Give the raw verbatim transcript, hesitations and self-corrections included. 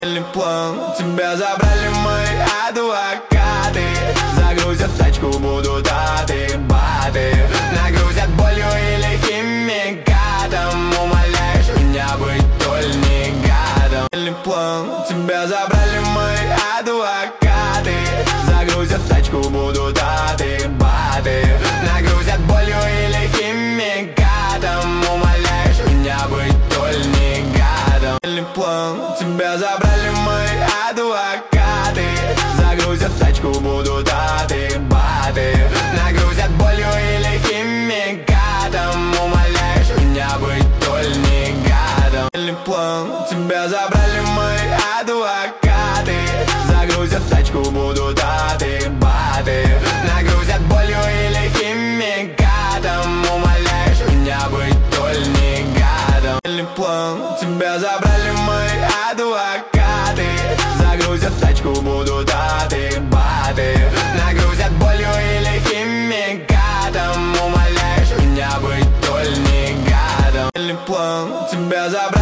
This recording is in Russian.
План. Тебя забрали мои адвокаты, загрузят тачку, будут аты, баты, нагрузят болью или химикатом. Умоляешь меня быть толь не гадом. План. Тебя забрали мои адвокаты, загрузят тачку, будут аты, баты, нагрузят болью или химикатом. Умоляешь меня быть толь не гадом. План. Тебя забрали мои адвокаты, загрузят тачку, будут аты, баты, нагрузят болью или химикатом. Умоляешь меня быть толь не гадом. План. Тебя забрали мои адвокаты, загрузят тачку, будут аты, баты, нагрузят болью или химикатом. Умоляешь меня быть толь не гадом. План. Тебя забрали мои адвокаты, загрузят тачку, будут аты, баты, нагрузят болью или химикатом. Умоляешь меня быть толь не гадом. План. Тебя забрали